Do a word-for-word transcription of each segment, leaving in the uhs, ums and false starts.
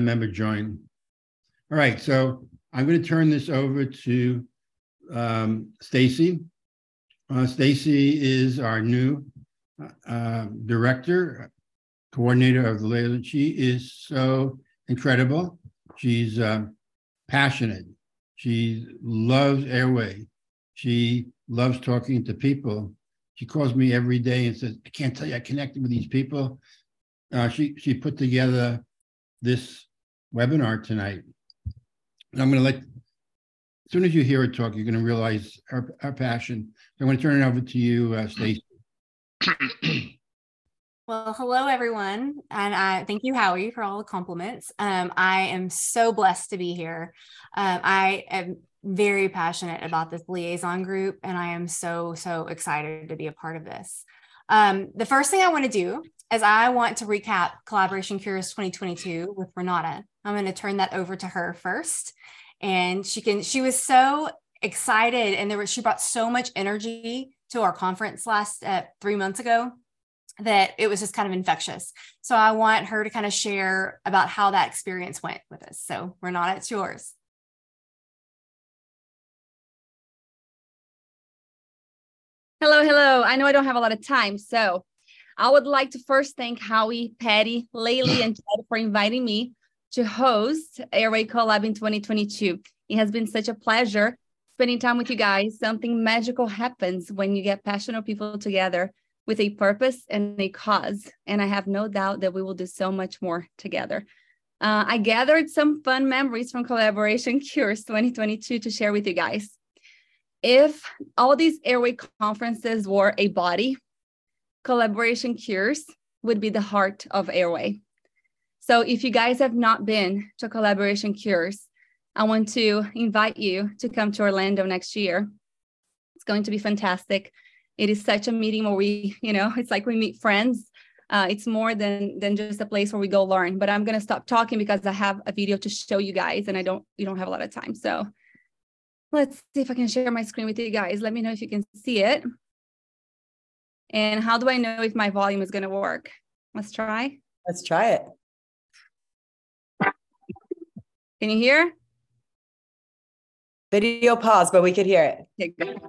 member join. All right, so I'm going to turn this over to um, Stacy. Uh, Stacy is our new uh, director, coordinator of the liaison. She is so incredible. She's uh, passionate. She loves Airway. She loves talking to people. She calls me every day and says, I can't tell you, I connected with these people. Uh, she, she put together this webinar tonight. And I'm going to let, as soon as you hear her talk, you're going to realize her, her passion. So I'm going to turn it over to you, uh, Stacey. Well, hello, everyone. And I thank you, Howie, for all the compliments. Um, I am so blessed to be here. Um, I am very passionate about this liaison group, and I am so, so excited to be a part of this. Um, the first thing I want to do is I want to recap Collaboration Cures twenty twenty-two with Renata. I'm going to turn that over to her first. And she can, she was so excited, and there was, she brought so much energy to our conference last uh, three months ago that it was just kind of infectious. So I want her to kind of share about how that experience went with us. So Renata, it's yours. Hello, hello. I know I don't have a lot of time, so I would like to first thank Howie, Patty, Laylee, and Chad for inviting me to host Airway Collab in twenty twenty-two. It has been such a pleasure spending time with you guys. Something magical happens when you get passionate people together with a purpose and a cause. And I have no doubt that we will do so much more together. Uh, I gathered some fun memories from Collaboration Cures twenty twenty-two to share with you guys. If all these Airway conferences were a body, Collaboration Cures would be the heart of Airway. So if you guys have not been to Collaboration Cures, I want to invite you to come to Orlando next year. It's going to be fantastic. It is such a meeting where we, you know, it's like we meet friends. Uh, it's more than, than just a place where we go learn. But I'm going to stop talking because I have a video to show you guys, and I don't, you don't have a lot of time. So let's see if I can share my screen with you guys. Let me know if you can see it. And how do I know if my volume is going to work? Let's try. Let's try it. Can you hear? Video pause, but we could hear it. Okay, good.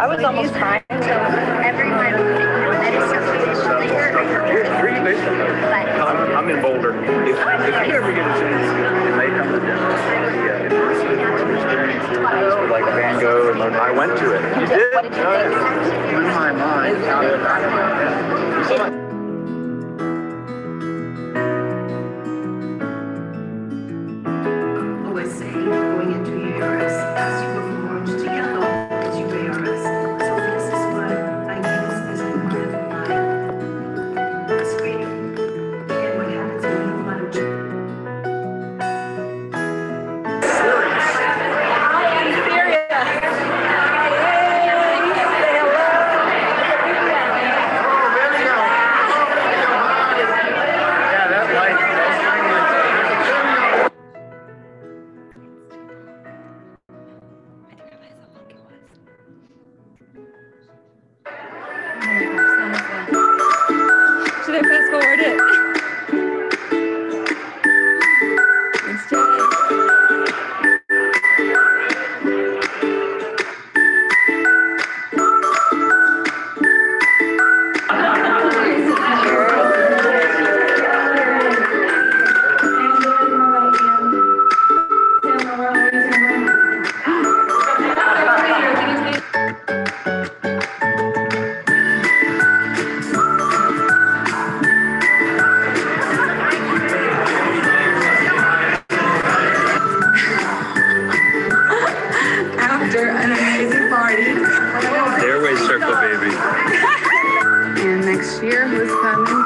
I was almost crying. So everyone that is so I'm, I'm in Boulder. If, if you ever get a chance, it may come to dinner. Like Van Gogh and I went to it. You did? What did you think? Blew my mind. Always say, going into your A R S, as you perform together as you A R S. So this is what I use as a part of my screen. And what happens when you want to Should I fast forward it? Thanks, Jay. after an amazing party. Airway Circle, baby. And next year, who's coming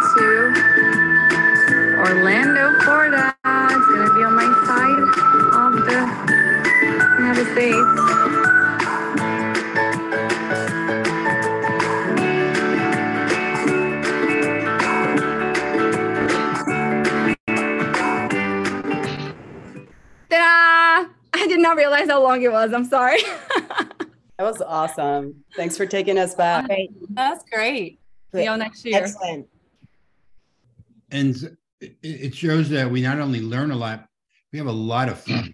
to Orlando, Florida? It's going to be on my side of the United States. Ta-da! I did not realize how long it was. I'm sorry. That was awesome. Thanks for taking us back. Great. That's great. See y'all next year. Excellent. And it- it shows that we not only learn a lot, we have a lot of fun.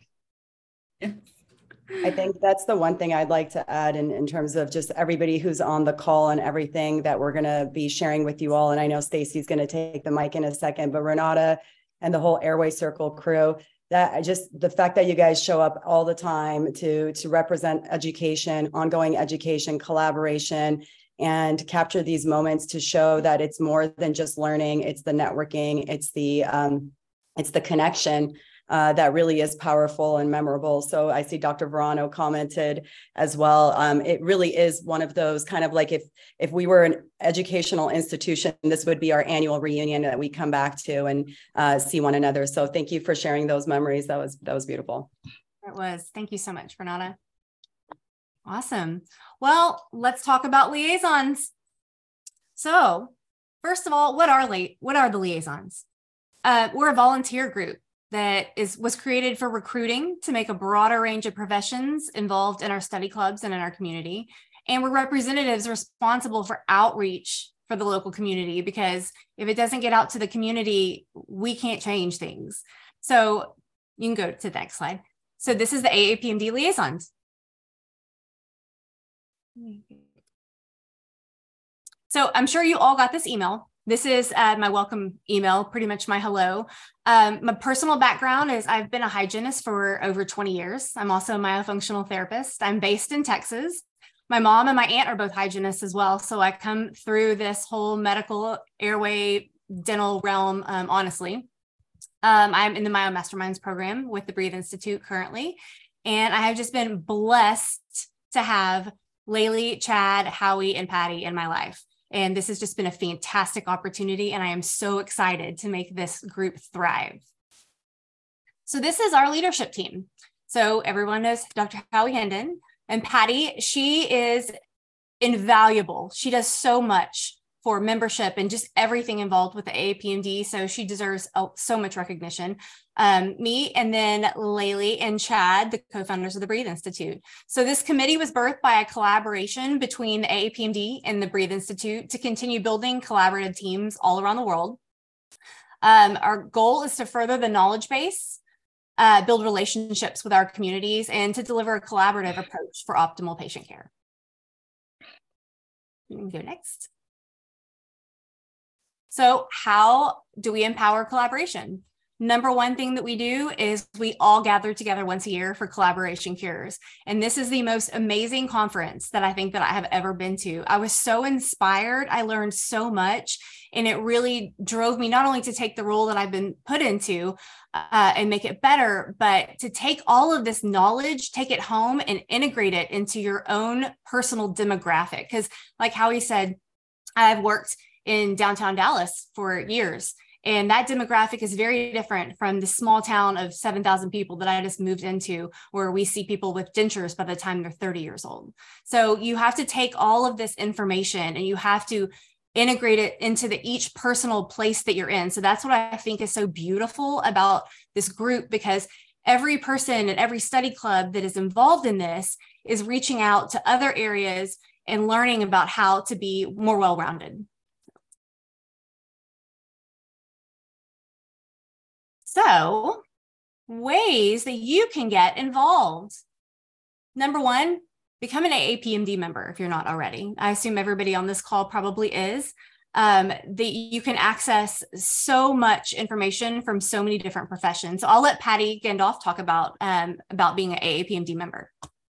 I think that's the one thing I'd like to add in, in terms of just everybody who's on the call and everything that we're going to be sharing with you all. And I know Stacy's going to take the mic in a second, but Renata and the whole Airway Circle crew, that I just the fact that you guys show up all the time to to represent education, ongoing education, collaboration, and capture these moments to show that it's more than just learning. It's the networking, it's the um, it's the connection uh, that really is powerful and memorable. So I see Doctor Verano commented as well. Um, it really is one of those kind of like if if we were an educational institution, this would be our annual reunion that we come back to and uh, see one another. So thank you for sharing those memories. That was that was beautiful. It was. Thank you so much, Renata. Awesome. Well, let's talk about liaisons. So first of all, what are li- what are the liaisons? Uh, we're a volunteer group that is was created for recruiting to make a broader range of professions involved in our study clubs and in our community. And we're representatives responsible for outreach for the local community, because if it doesn't get out to the community, we can't change things. So you can go to the next slide. So this is the A A P M D liaisons. So I'm sure you all got this email. This is uh, my welcome email, pretty much my hello. Um, my personal background is I've been a hygienist for over twenty years. I'm also a myofunctional therapist. I'm based in Texas. My mom and my aunt are both hygienists as well. So I come through this whole medical airway dental realm, um, honestly. Um, I'm in the Myo Masterminds program with the Breathe Institute currently. And I have just been blessed to have Laylee, Chad, Howie, and Patty in my life. And this has just been a fantastic opportunity. And I am so excited to make this group thrive. So this is our leadership team. So everyone knows Doctor Howie Hendon. And Patty, she is invaluable. She does so much for membership and just everything involved with the A A P M D. So she deserves oh, so much recognition. Um, me and then Laylee and Chad, the co-founders of the Breathe Institute. So this committee was birthed by a collaboration between the A A P M D and the Breathe Institute to continue building collaborative teams all around the world. Um, our goal is to further the knowledge base, uh, build relationships with our communities, and to deliver a collaborative approach for optimal patient care. You can go next. So how do we empower collaboration? Number one thing that we do is we all gather together once a year for Collaboration Cures. And this is the most amazing conference that I think that I have ever been to. I was so inspired. I learned so much. And it really drove me not only to take the role that I've been put into uh, and make it better, but to take all of this knowledge, take it home and integrate it into your own personal demographic. Because like Howie said, I've worked in downtown Dallas for years. And that demographic is very different from the small town of seven thousand people that I just moved into, where we see people with dentures by the time they're thirty years old. So you have to take all of this information and you have to integrate it into the each personal place that you're in. So that's what I think is so beautiful about this group, because every person and every study club that is involved in this is reaching out to other areas and learning about how to be more well-rounded. So, ways that you can get involved. Number one, become an A A P M D member if you're not already. I assume everybody on this call probably is. Um, that you can access so much information from so many different professions. So I'll let Patty Gandolf talk about, um, about being an A A P M D member.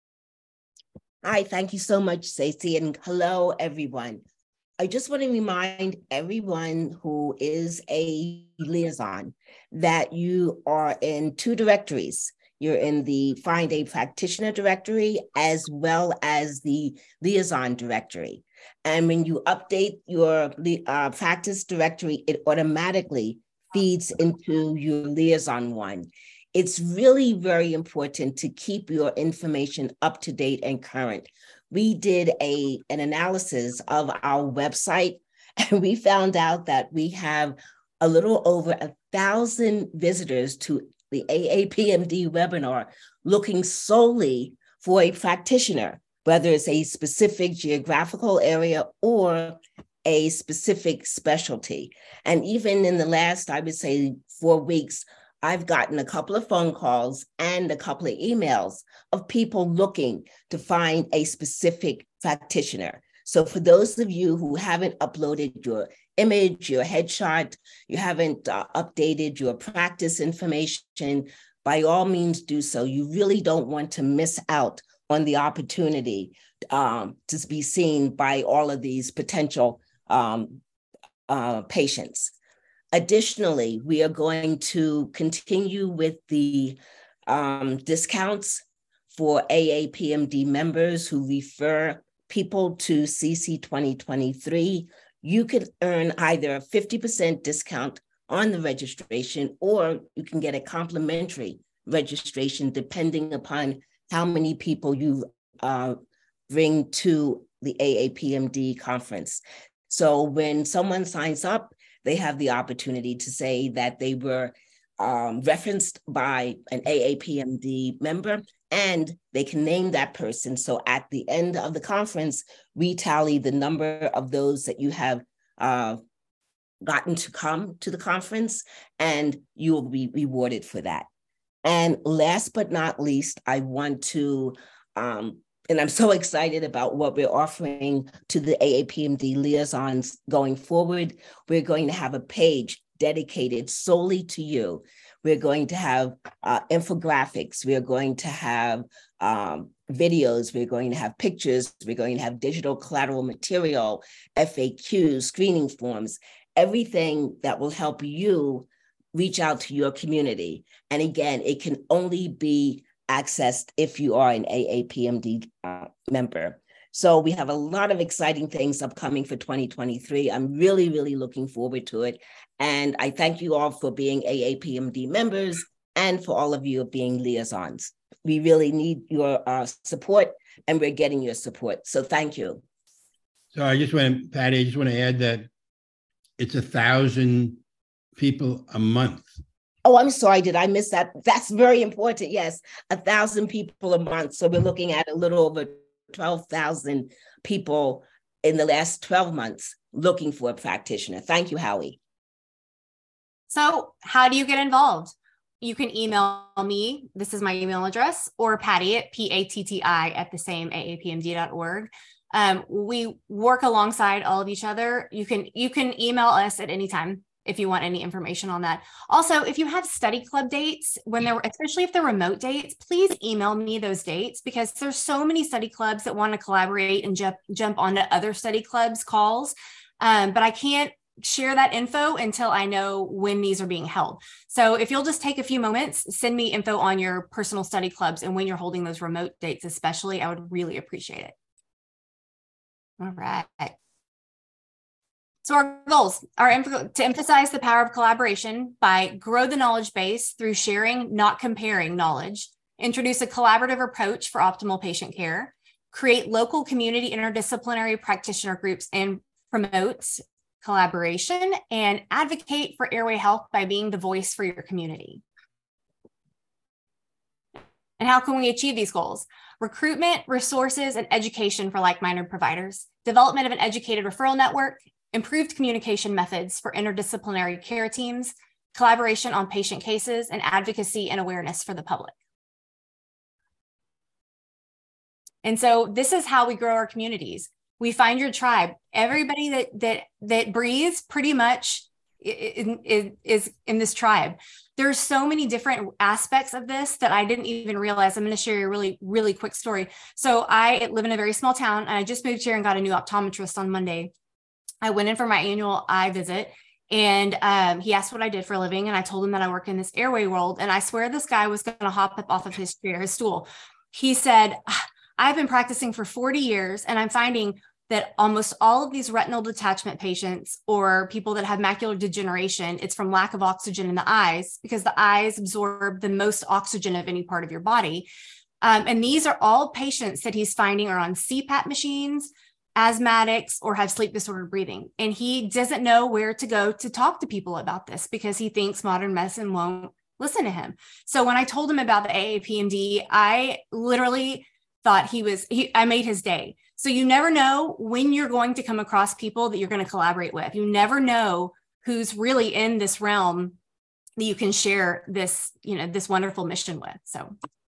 Hi, thank you so much, Stacey, and hello, everyone. I just want to remind everyone who is a liaison that you are in two directories. You're in the Find a Practitioner directory as well as the liaison directory. And when you update your uh, practice directory, it automatically feeds into your liaison one. It's really very important to keep your information up to date and current. We did a, an analysis of our website, and we found out that we have a little over a thousand visitors to the A A P M D webinar looking solely for a practitioner, whether it's a specific geographical area or a specific specialty. And even in the last, I would say, four weeks, I've gotten a couple of phone calls and a couple of emails of people looking to find a specific practitioner. So for those of you who haven't uploaded your image, your headshot, you haven't uh, updated your practice information, by all means do so. You really don't want to miss out on the opportunity um, to be seen by all of these potential um, uh, patients. Additionally, we are going to continue with the um, discounts for A A P M D members who refer people to C C twenty twenty-three. You could earn either a fifty percent discount on the registration, or you can get a complimentary registration depending upon how many people you uh, bring to the A A P M D conference. So when someone signs up, they have the opportunity to say that they were um, referenced by an A A P M D member, and they can name that person. So at the end of the conference, we tally the number of those that you have uh, gotten to come to the conference, and you will be rewarded for that. And last but not least, I want to um, and I'm so excited about what we're offering to the A A P M D liaisons going forward. We're going to have a page dedicated solely to you. We're going to have uh, infographics. We're going to have um, videos. We're going to have pictures. We're going to have digital collateral material, F A Qs, screening forms, everything that will help you reach out to your community. And again, it can only be accessed if you are an A A P M D uh, member. So we have a lot of exciting things upcoming for twenty twenty-three. I'm really, really looking forward to it. And I thank you all for being A A P M D members and for all of you being liaisons. We really need your uh, support, and we're getting your support. So thank you. So I just want to, Patty, I just want to add that it's a thousand people a month. Oh, I'm sorry, did I miss that? That's very important. Yes, a thousand people a month. So we're looking at a little over twelve thousand people in the last twelve months looking for a practitioner. Thank you, Howie. So how do you get involved? You can email me. This is my email address, or Patty at P A T T I at the same A A P M D dot org. Um, we work alongside all of each other. You can, you can email us at any time if you want any information on that. Also, if you have study club dates, when they're, especially if they're remote dates, please email me those dates, because there's so many study clubs that want to collaborate and jump, jump onto other study clubs calls. Um, but I can't share that info until I know when these are being held. So if you'll just take a few moments, send me info on your personal study clubs and when you're holding those remote dates, especially, I would really appreciate it. All right. So our goals are to emphasize the power of collaboration by grow the knowledge base through sharing, not comparing knowledge, introduce a collaborative approach for optimal patient care, create local community interdisciplinary practitioner groups and promote collaboration, and advocate for airway health by being the voice for your community. And how can we achieve these goals? Recruitment, resources, and education for like-minded providers, development of an educated referral network, improved communication methods for interdisciplinary care teams, collaboration on patient cases, and advocacy and awareness for the public. And so this is how we grow our communities. We find your tribe. Everybody that that that breathes pretty much is, is in this tribe. There's so many different aspects of this that I didn't even realize. I'm going to share a really, really quick story. So I live in a very small town, and I just moved here and got a new optometrist on Monday. I went in for my annual eye visit, and um, he asked what I did for a living. And I told him that I work in this airway world. And I swear this guy was going to hop up off of his chair, his stool. He said, I've been practicing for forty years, and I'm finding that almost all of these retinal detachment patients or people that have macular degeneration, it's from lack of oxygen in the eyes, because the eyes absorb the most oxygen of any part of your body. Um, and these are all patients that he's finding are on C PAP machines, asthmatics, or have sleep disordered breathing. And he doesn't know where to go to talk to people about this because he thinks modern medicine won't listen to him. So when I told him about the A A P M D, I literally thought he was, he, I made his day. So you never know when you're going to come across people that you're going to collaborate with. You never know who's really in this realm that you can share this, you know, this wonderful mission with. So.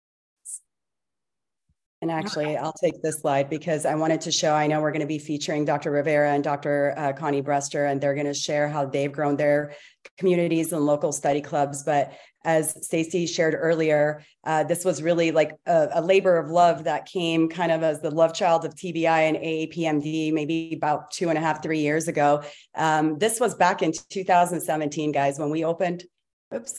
And actually, I'll take this slide because I wanted to show, I know we're going to be featuring Doctor Rivera and Doctor Uh, Connie Brester, and they're going to share how they've grown their communities and local study clubs. But as Stacey shared earlier, uh, this was really like a, a labor of love that came kind of as the love child of T B I and A A P M D, maybe about two and a half, three years ago. Um, this was back in two thousand seventeen, guys, when we opened, oops,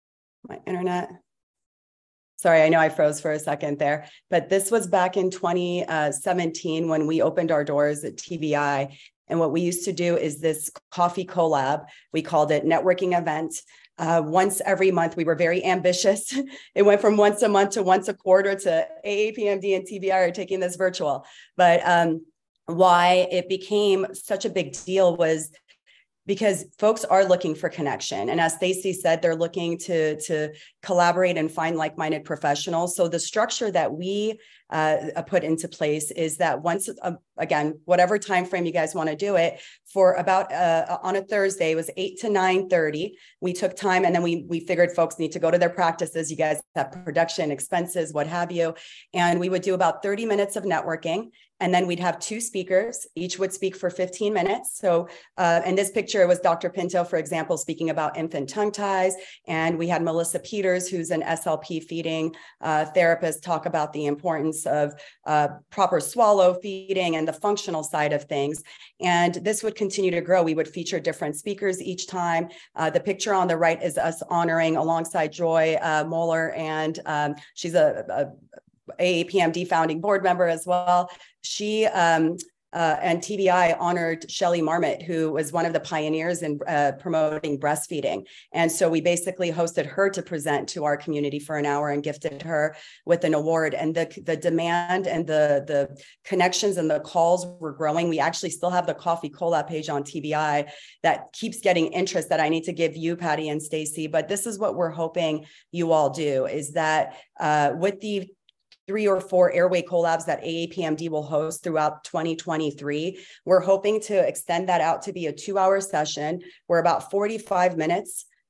my internet. Sorry, I know I froze for a second there, but this was back in twenty seventeen when we opened our doors at T B I. And what we used to do is this coffee collab. We called it networking events. Uh, once every month, we were very ambitious. It went from once a month to once a quarter to A A P M D and T B I are taking this virtual. But um, why it became such a big deal was because folks are looking for connection. And as Stacey said, they're looking to, to collaborate and find like-minded professionals. So the structure that we uh, put into place is that once, uh, again, whatever time frame you guys want to do it, for about uh, on a Thursday, it was eight to nine thirty. We took time, and then we, we figured folks need to go to their practices. You guys have production, expenses, what have you. And we would do about thirty minutes of networking. And then we'd have two speakers. Each would speak for fifteen minutes. So uh, in this picture, it was Doctor Pinto, for example, speaking about infant tongue ties. And we had Melissa Peters, who's an S L P feeding uh, therapist, talk about the importance of uh, proper swallow feeding and the functional side of things. And this would continue to grow. We would feature different speakers each time. Uh, the picture on the right is us honoring alongside Joy uh, Moeller, and um, she's a, a A A P M D founding board member as well. She um, uh, and T B I honored Shelly Marmot, who was one of the pioneers in uh, promoting breastfeeding. And so we basically hosted her to present to our community for an hour and gifted her with an award. And the, the demand and the, the connections and the calls were growing. We actually still have the Coffee Cola page on T B I that keeps getting interest that I need to give you, Patty and Stacey. But this is what we're hoping you all do, is that uh, with the three or four airway collabs that A A P M D will host throughout twenty twenty-three. We're hoping to extend that out to be a two hour session where about forty-five minutes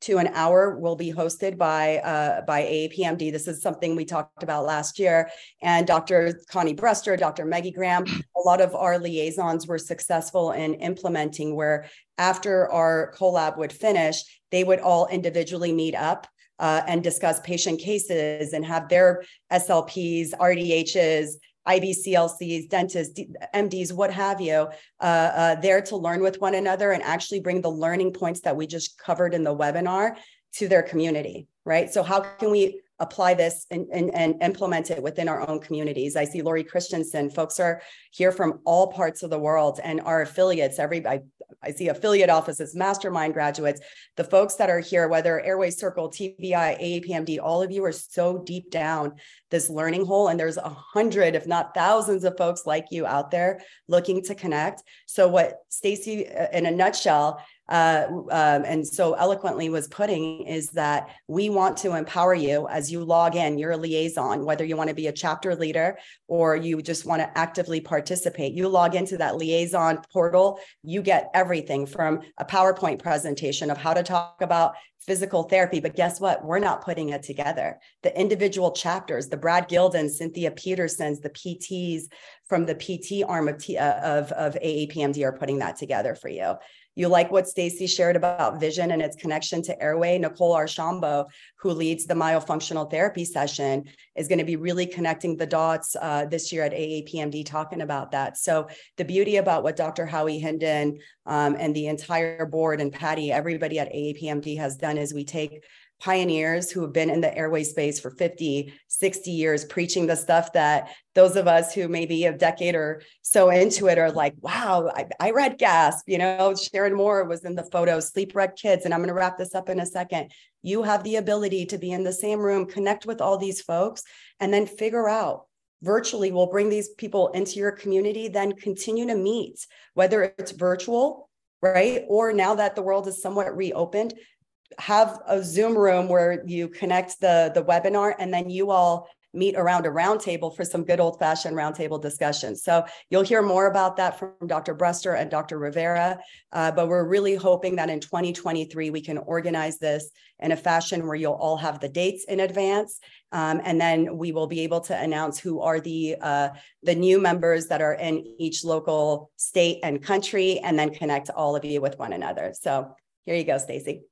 to an hour will be hosted by uh, by A A P M D. This is something we talked about last year. And Doctor Connie Brester, Doctor Maggie Graham, a lot of our liaisons were successful in implementing where after our collab would finish, they would all individually meet up uh, and discuss patient cases and have their S L Ps, R D Hs, I B C L Cs, dentists, M Ds, what have you, uh, uh, there to learn with one another and actually bring the learning points that we just covered in the webinar to their community, right? So how can we apply this and, and, and implement it within our own communities? I see Lori Christensen, folks are here from all parts of the world and our affiliates, every, I, I see affiliate offices, mastermind graduates, the folks that are here, whether Airway Circle, T B I, A A P M D, all of you are so deep down this learning hole. And there's a hundred, if not thousands of folks like you out there looking to connect. So what Stacy, in a nutshell, Uh, um, and so eloquently was putting is that we want to empower you as you log in, you're a liaison, whether you want to be a chapter leader or you just want to actively participate. You log into that liaison portal, you get everything from a PowerPoint presentation of how to talk about physical therapy. But guess what? We're not putting it together. The individual chapters, the Brad Gilden, Cynthia Petersons, the P Ts from the P T arm of, T, uh, of, of A A P M D are putting that together for you. You like what Stacy shared about vision and its connection to airway. Nicole Archambault, who leads the myofunctional therapy session, is going to be really connecting the dots uh, this year at A A P M D, talking about that. So the beauty about what Doctor Howie Hinden um, and the entire board and Patty, everybody at A A P M D has done is we take pioneers who have been in the airway space for fifty, sixty years, preaching the stuff that those of us who maybe a decade or so into it are like, wow, I, I read Gasp, you know, Sharon Moore was in the photo, Sleep Wreck Kids. And I'm going to wrap this up in a second. You have the ability to be in the same room, connect with all these folks, and then figure out virtually, we'll bring these people into your community, then continue to meet, whether it's virtual, right? Or now that the world is somewhat reopened, have a Zoom room where you connect the, the webinar and then you all meet around a roundtable for some good old fashioned roundtable discussions. So you'll hear more about that from Doctor Brester and Doctor Rivera, uh, but we're really hoping that in twenty twenty-three, we can organize this in a fashion where you'll all have the dates in advance. Um, and then we will be able to announce who are the, uh, the new members that are in each local state and country, and then connect all of you with one another. So here you go, Stacy.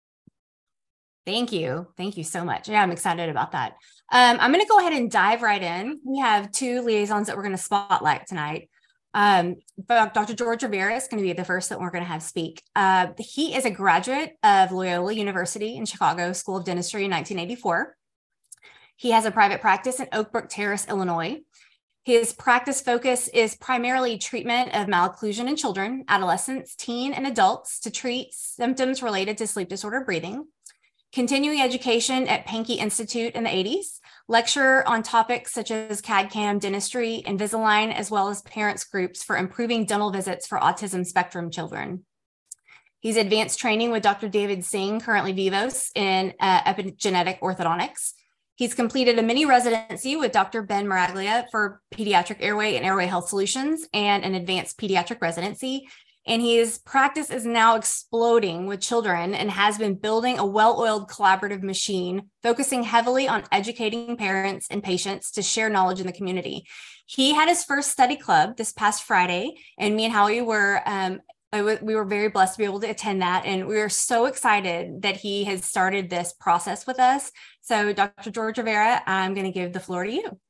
Thank you. Thank you so much. Yeah, I'm excited about that. Um, I'm going to go ahead and dive right in. We have two liaisons that we're going to spotlight tonight. Um, but Doctor George Rivera is going to be the first that we're going to have speak. Uh, he is a graduate of Loyola University in Chicago School of Dentistry in nineteen eighty-four. He has a private practice in Oak Brook Terrace, Illinois. His practice focus is primarily treatment of malocclusion in children, adolescents, teen, and adults to treat symptoms related to sleep disorder breathing. Continuing education at Pankey Institute in the eighties, lecture on topics such as C A D C A M dentistry, Invisalign, as well as parents groups for improving dental visits for autism spectrum children. He's advanced training with Doctor David Singh, currently Vivos, in uh, epigenetic orthodontics. He's completed a mini residency with Doctor Ben Maraglia for pediatric airway and airway health solutions and an advanced pediatric residency. And his practice is now exploding with children and has been building a well-oiled collaborative machine, focusing heavily on educating parents and patients to share knowledge in the community. He had his first study club this past Friday, and me and Howie were, um, we were very blessed to be able to attend that. And we are so excited that he has started this process with us. So Doctor George Rivera, I'm going to give the floor to you.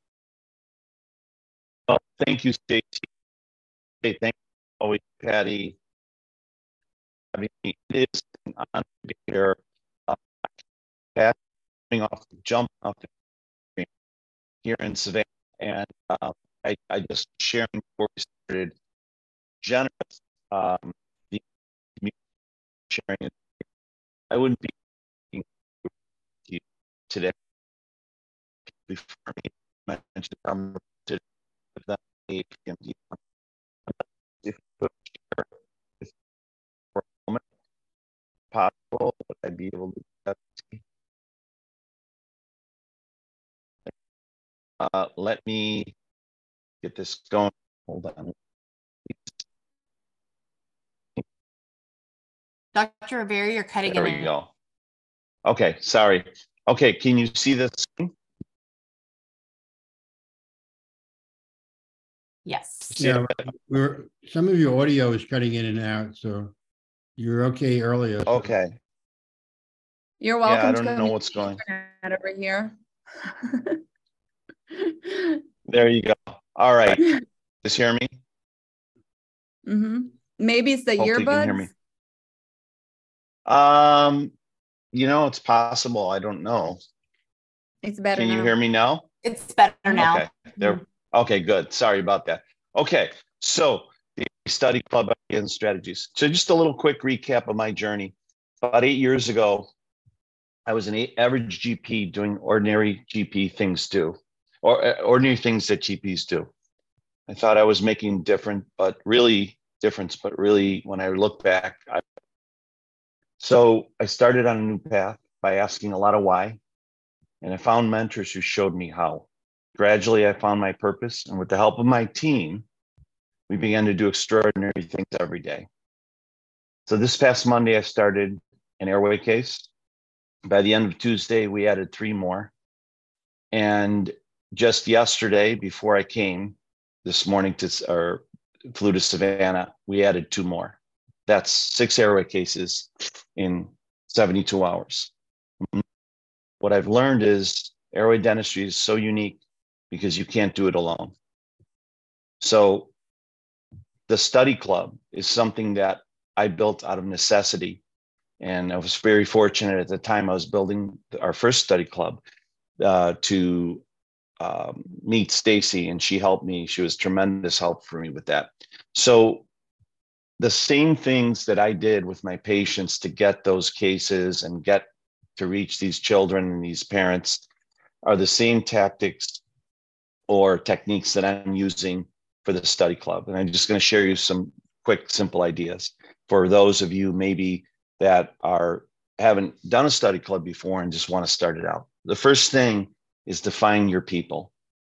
Well, thank you, Stacey. Hey, thank you. Always, Patty. I mean, it is an honor to be here. Uh, coming off, jumping off the screen here in Savannah, and uh, I, I just sharing before we started, generous um, the community sharing. I wouldn't be speaking to you today before me mentioned I'm to the A A P M D. If for a moment possible, would I be able to do that? Uh, let me get this going. Hold on. Doctor Rivera, you're cutting there in. we go. Okay, sorry. Okay, can you see the screen? Yes. See Yeah, it? we're, some of your audio is cutting in and out, so you're okay earlier. so- Okay. You're Yeah, welcome I to don't come know in what's going. internet over here. There you go. All right. Just hear me? hmm Maybe it's the Hopefully you can hear earbuds. me. Um, you know, it's possible. I don't know. It's better Can you now. hear me now? It's better now. Okay, there. Okay, good. Sorry about that. Okay, so the study club and strategies. So just a little quick recap of my journey. About eight years ago, I was an eight, average G P doing ordinary G P things do, or uh, ordinary things that G Ps do. I thought I was making different, but really difference. But really, when I look back, I, so I started on a new path by asking a lot of why, and I found mentors who showed me how. Gradually, I found my purpose, and with the help of my team, we began to do extraordinary things every day. So this past Monday, I started an airway case. By the end of Tuesday, we added three more. And just yesterday, before I came this morning to, or flew to Savannah, we added two more. That's six airway cases in seventy-two hours. What I've learned is airway dentistry is so unique because you can't do it alone. So the study club is something that I built out of necessity. And I was very fortunate at the time I was building our first study club uh, to um, meet Stacy, and she helped me. She was tremendous help for me with that. So the same things that I did with my patients to get those cases and get to reach these children and these parents are the same tactics or techniques that I'm using for the study club. And I'm just going to share you some quick, simple ideas for those of you maybe that are haven't done a study club before and just want to start it out. The first thing is define your people.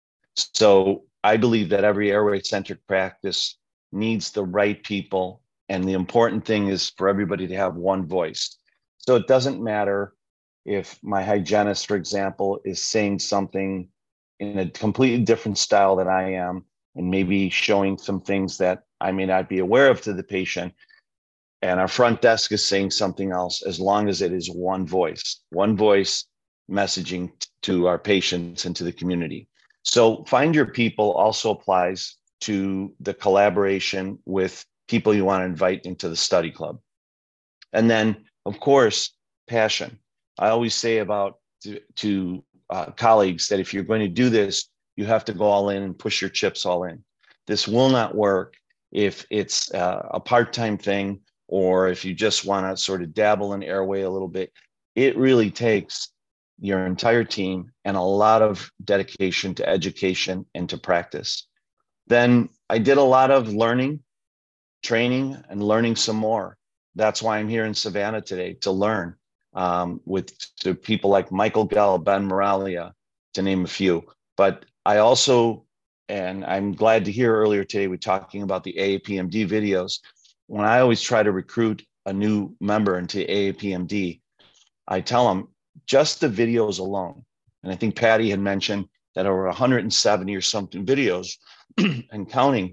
So I believe that every airway-centric practice needs the right people. And the important thing is for everybody to have one voice. So it doesn't matter if my hygienist, for example, is saying something in a completely different style than I am, and maybe showing some things that I may not be aware of to the patient. And our front desk is saying something else, as long as it is one voice, one voice messaging to our patients and to the community. So find your people also applies to the collaboration with people you want to invite into the study club. And then, of course, passion. I always say about to, to uh, colleagues that if you're going to do this, you have to go all in and push your chips all in. This will not work if it's uh, a part-time thing, or if you just want to sort of dabble in airway a little bit. It really takes your entire team and a lot of dedication to education and to practice. Then I did a lot of learning, training, and learning some more. That's why I'm here in Savannah today, to learn um, with to people like Michael Gell, Ben Moralia, to name a few. But I also, and I'm glad to hear earlier today, we're talking about the A A P M D videos. When I always try to recruit a new member into A A P M D, I tell them just the videos alone. And I think Patty had mentioned that over one hundred seventy or something videos and counting.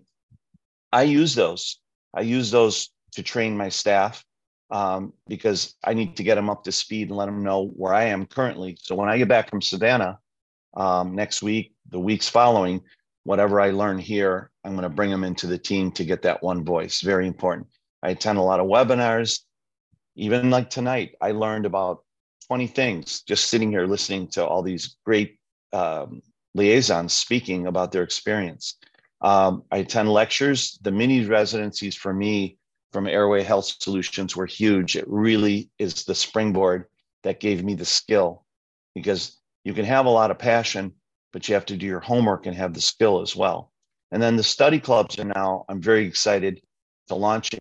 I use those. I use those to train my staff um, because I need to get them up to speed and let them know where I am currently. So when I get back from Savannah um, next week, the weeks following, whatever I learn here, I'm going to bring them into the team to get that one voice. Very important. I attend a lot of webinars. Even like tonight, I learned about twenty things just sitting here listening to all these great um, liaisons speaking about their experience. Um, I attend lectures. The mini residencies for me from Airway Health Solutions were huge. It really is the springboard that gave me the skill, because you can have a lot of passion, but you have to do your homework and have the skill as well. And then the study clubs are now, I'm very excited to launch it.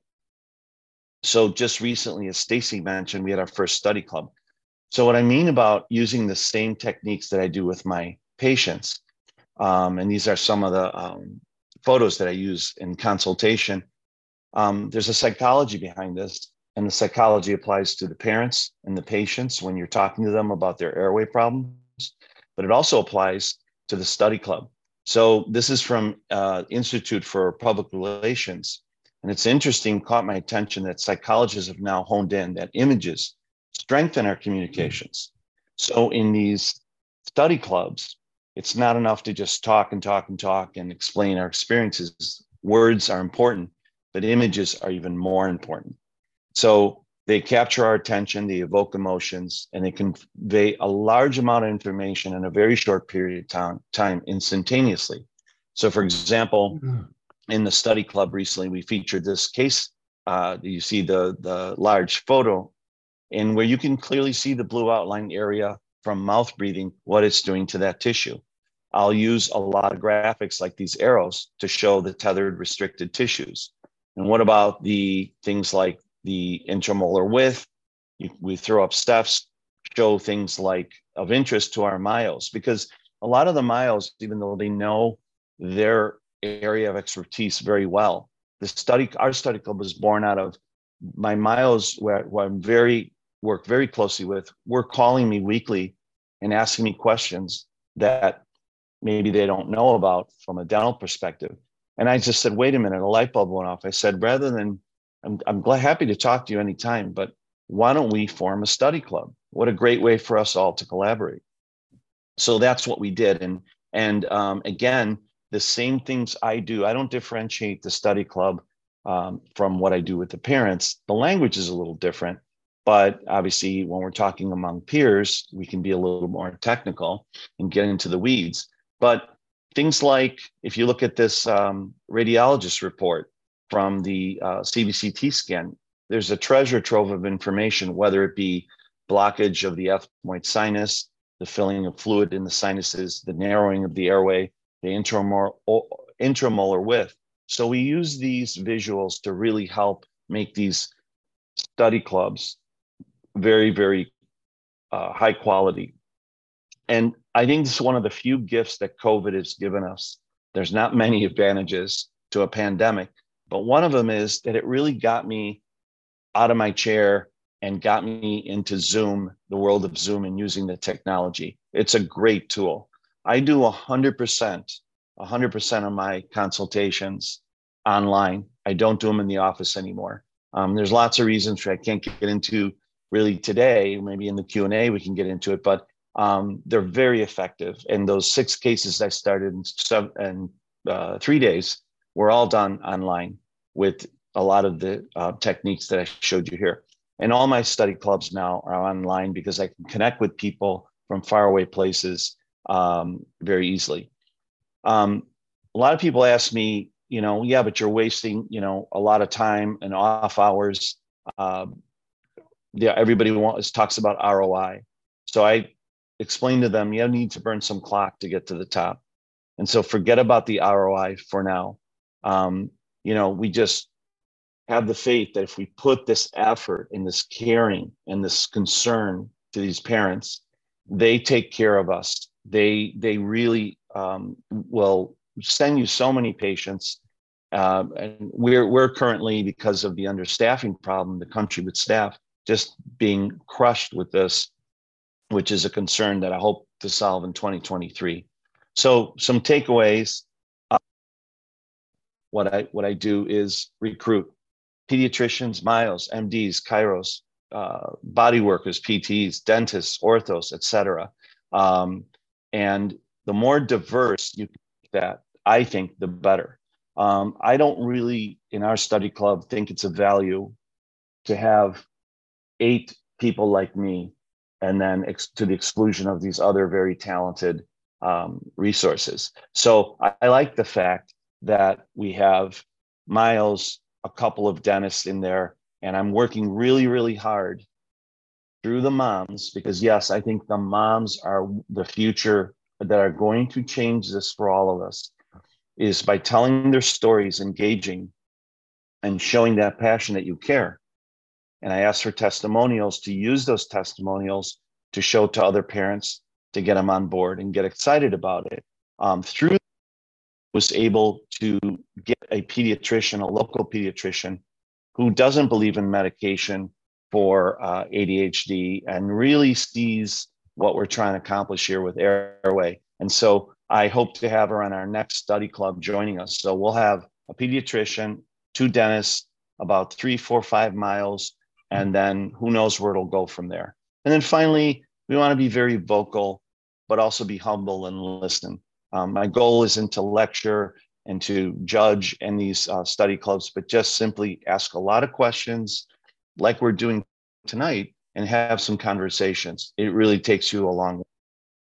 So just recently, as Stacy mentioned, we had our first study club. So what I mean about using the same techniques that I do with my patients, um, and these are some of the um, photos that I use in consultation. Um, there's a psychology behind this. and the psychology applies to the parents and the patients when you're talking to them about their airway problems, but it also applies to the study club. So this is from uh, Institute for Public Relations. And it's interesting, caught my attention that psychologists have now honed in that images strengthen our communications. So in these study clubs, it's not enough to just talk and talk and talk and explain our experiences. Words are important, but images are even more important. So they capture our attention, they evoke emotions, and they convey a large amount of information in a very short period of time, time instantaneously. So for example, in the study club recently, we featured this case. Uh, you see the, the large photo, and where you can clearly see the blue outline area from mouth breathing, what it's doing to that tissue. I'll use a lot of graphics like these arrows to show the tethered restricted tissues. And what about the things like the intramolar width? You, we throw up steps, show things like of interest to our myos, because a lot of the myos, even though they know their area of expertise very well, the study, our study club was born out of my myos, where, where I'm very, work very closely with, were calling me weekly and asking me questions that maybe they don't know about from a dental perspective. And I just said, wait a minute, a light bulb went off. I said, rather than, I'm, I'm glad, happy to talk to you anytime, but why don't we form a study club? What a great way for us all to collaborate. So that's what we did. And, and um, again, the same things I do, I don't differentiate the study club um, from what I do with the parents. The language is a little different, but obviously when we're talking among peers, we can be a little more technical and get into the weeds. But things like, if you look at this um, radiologist report from the uh, C B C T scan, there's a treasure trove of information, whether it be blockage of the ethmoid sinus, the filling of fluid in the sinuses, the narrowing of the airway, the intramolar, intramolar width. So we use these visuals to really help make these study clubs very, very uh, high quality. And I think this is one of the few gifts that COVID has given us. There's not many advantages to a pandemic, but one of them is that it really got me out of my chair and got me into Zoom, the world of Zoom, and using the technology. It's a great tool. I do one hundred percent, one hundred percent of my consultations online. I don't do them in the office anymore. Um, there's lots of reasons I can't get into really today. Maybe in the Q and A we can get into it, but um, they're very effective. And those six cases I started in, seven, in uh, three days were all done online with a lot of the uh, techniques that I showed you here. And all my study clubs now are online because I can connect with people from faraway places um, very easily. Um, a lot of people ask me, you know, yeah, but you're wasting, you know, a lot of time and off hours. Um, yeah, everybody wants, talks about R O I. So I explain to them, you need to burn some clock to get to the top. And so forget about the R O I for now. Um, you know, we just have the faith that if we put this effort and this caring and this concern to these parents, they take care of us. They they really um, will send you so many patients. Uh, and we're we're currently, because of the understaffing problem, the country with staff, just being crushed with this, which is a concern that I hope to solve in twenty twenty-three. So some takeaways. Uh, what I what I do is recruit pediatricians, myos, M Ds, chiros, uh, body workers, P Ts, dentists, orthos, et cetera. Um, and the more diverse you make that, I think, the better. Um, I don't really, in our study club, think it's a value to have eight people like me, and then ex- to the exclusion of these other very talented um, resources. So I, I like the fact that we have myos, a couple of dentists in there, and I'm working really, really hard through the moms, because yes, I think the moms are the future that are going to change this for all of us, is by telling their stories, engaging, and showing that passion that you care. And I ask for testimonials, to use those testimonials to show to other parents, to get them on board and get excited about it. Um, through was able to get a pediatrician, a local pediatrician, who doesn't believe in medication for uh, A D H D and really sees what we're trying to accomplish here with Airway. And so I hope to have her on our next study club joining us. So we'll have a pediatrician, two dentists, about three, four, five miles, and then who knows where it'll go from there. And then finally, we want to be very vocal, but also be humble and listen. Um, my goal isn't to lecture and to judge in these uh, study clubs, but just simply ask a lot of questions like we're doing tonight and have some conversations. It really takes you a long way.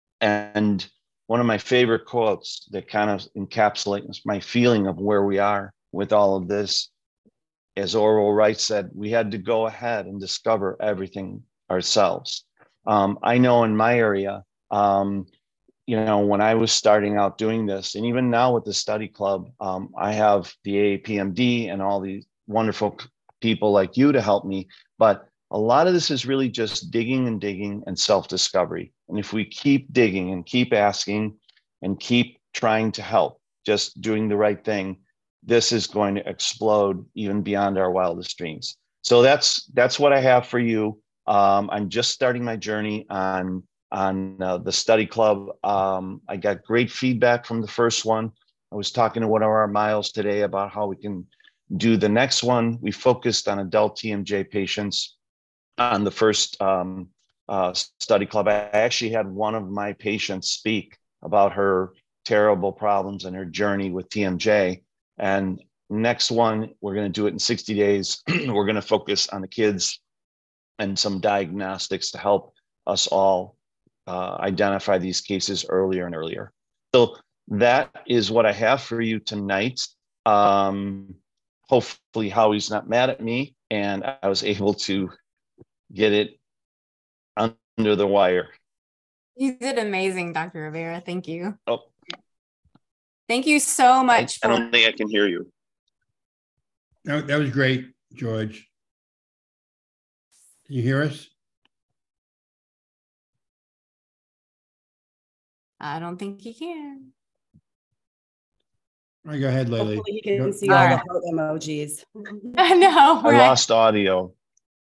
And one of my favorite quotes that kind of encapsulates my feeling of where we are with all of this, as Orville Wright said, we had to go ahead and discover everything ourselves. Um, I know in my area, um, you know, when I was starting out doing this, and even now with the study club, um, I have the A A P M D and all these wonderful people like you to help me. But a lot of this is really just digging and digging and self-discovery. And if we keep digging and keep asking and keep trying to help, just doing the right thing, this is going to explode even beyond our wildest dreams. So that's that's what I have for you. Um, I'm just starting my journey on on uh, the study club. Um, I got great feedback from the first one. I was talking to one of our Miles today about how we can do the next one. We focused on adult T M J patients on the first um, uh, study club. I actually had one of my patients speak about her terrible problems and her journey with T M J. And next one, we're going to do it in sixty days. We're going to focus on the kids and some diagnostics to help us all uh, identify these cases earlier and earlier. So that is what I have for you tonight. Um, hopefully Howie's not mad at me and I was able to get it under the wire. You did amazing, Doctor Rivera. Thank you. Oh, Thank you so much. I, for- I don't think I can hear you. No, that was great, George. Can you hear us? I don't think you can. All right, go ahead, Lily. Hopefully you can Go- see go all ahead. the heart emojis. I know. I Right? lost audio.